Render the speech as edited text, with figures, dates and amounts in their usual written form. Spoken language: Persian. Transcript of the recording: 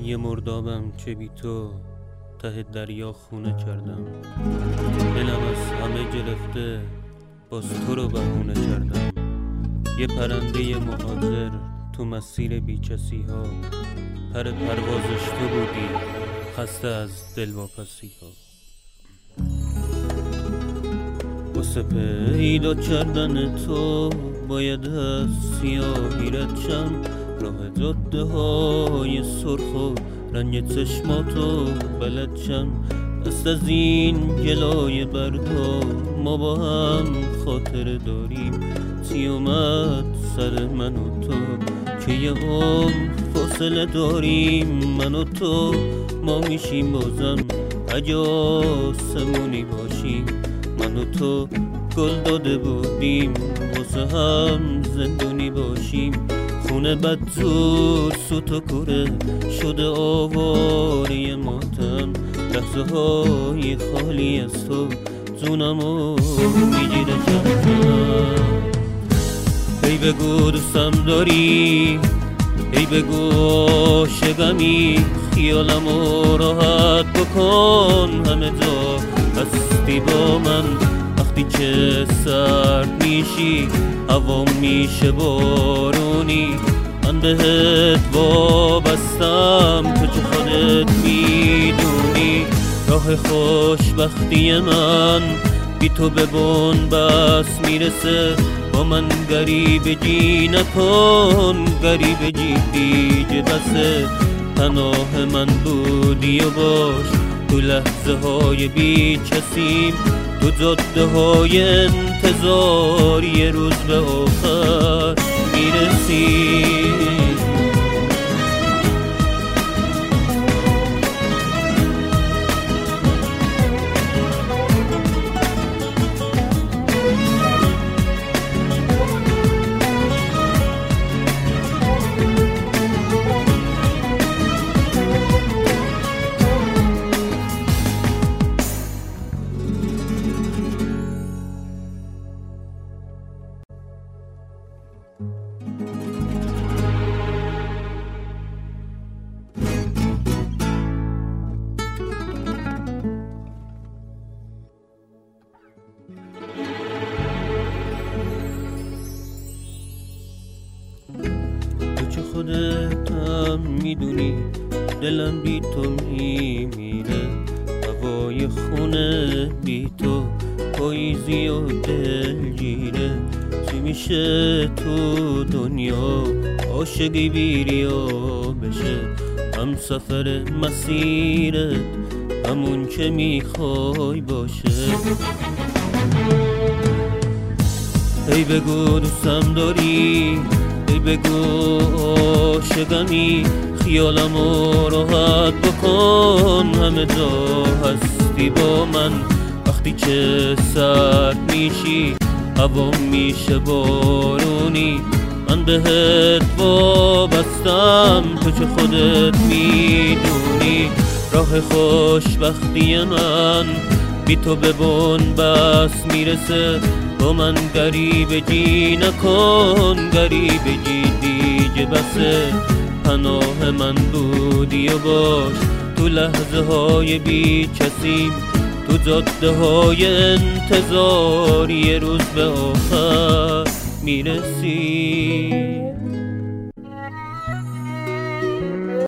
یه مردابم که بی تو ته دریا خونه کردم. دلم از همه گرفته باز تو رو بهونه کردم. یه پرنده مهاجر تو مسیر بی کسی ها، پر پروازش تو بودی خسته از دلواپسی ها. واسه پیدا کردن تو باید از سیاهی رد شم، راه جاده های سرخ و رنگ چشماتو بلد شم. دست از این گلای بردا ما با هم خاطر داریم، چی اومد سر من و تو که یه عمر فاصله داریم. من و تو ما میشیم بازم اگه آسمونی باشیم. من و تو گل داده بودیم واسه هم زندونی باشیم. خونه بدزور سوت و کوره شده آواره ماتم، لحظه های خالی از تو جونمو میگیره کمتم. ای بگو دوستم داری، ای بگو عاشقمی، خیالمو راحت بکن. همه جا هستی با من وقتی که سرد میشی، هوا میشه بارونی. من بهت وابستم تو که خودت میدونی. راه خوشبختی من بی تو به بن‌بست میرسه. با من غریبگی نکن، غریبگی دیگه بسه. پناه من بودی و باش تو لحظه های بی کسیم. تو جاده های انتظار یه روز به آخر میرسیم. تو خودت هم میدونی دلم بی تو میمیره. هوای خونه بی تو پاییزی و دلگیره. چی میشه تو دنیا عاشقی بیریا بشه؟ هم سفر مسیرت همون که میخوای باشه. ای بگو دوستم داری، ای بگو عاشقمی، خیالمو راحت بکن. همه جا هستی با من وقتی که سرد میشی، هوا میشه بارونی. من بهت وابستم تو که خودت میدونی. راه خوشبختی من بی تو به بن‌بست میرسه. با من غریبگی نکن، غریبگی دیگه بسه. پناه من بودی و باش تو لحظه های بی کسیم. تو جاده های انتظار یه روز به آخر میرسی.